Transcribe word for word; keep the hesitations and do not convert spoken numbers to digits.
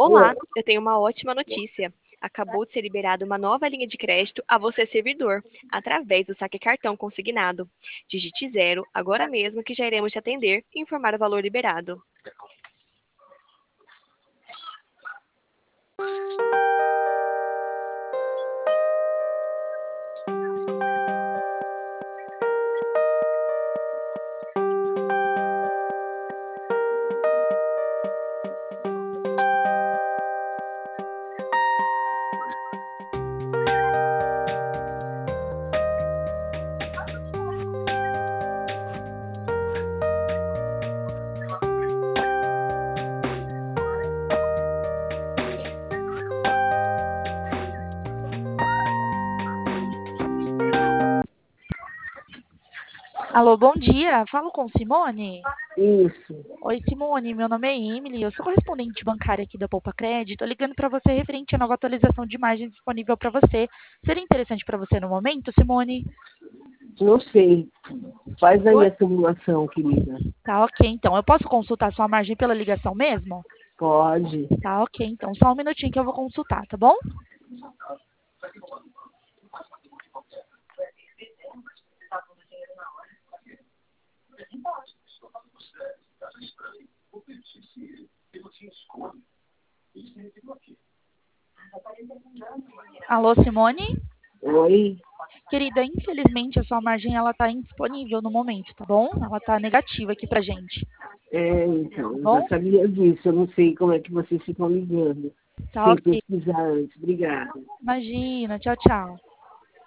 Olá, Oi. eu tenho uma ótima notícia. Acabou de ser liberada uma nova linha de crédito a você, servidor, através do saque cartão consignado. Digite zero agora mesmo que já iremos te atender e informar o valor liberado. Alô, bom dia. Falo com Simone? Isso. Oi, Simone. Meu nome é Emily. Eu sou correspondente bancária aqui da Poupa Crédito. Tô ligando para você referente à nova atualização de imagem disponível para você. Seria interessante para você no momento, Simone? Não sei. Faz aí Oi? a simulação, querida. Tá, ok. Então, eu posso consultar sua margem pela ligação mesmo? Pode. Tá, ok. Então, só um minutinho que eu vou consultar, tá bom? Alô, Simone? Oi. Querida, infelizmente a sua margem ela tá indisponível no momento, tá bom? Ela tá negativa aqui pra gente, É, tá então, eu bom? já sabia disso. Eu não sei como é que vocês ficam ligando. Tá, Sem ok. pesquisar antes. Obrigada. Imagina. Tchau, tchau.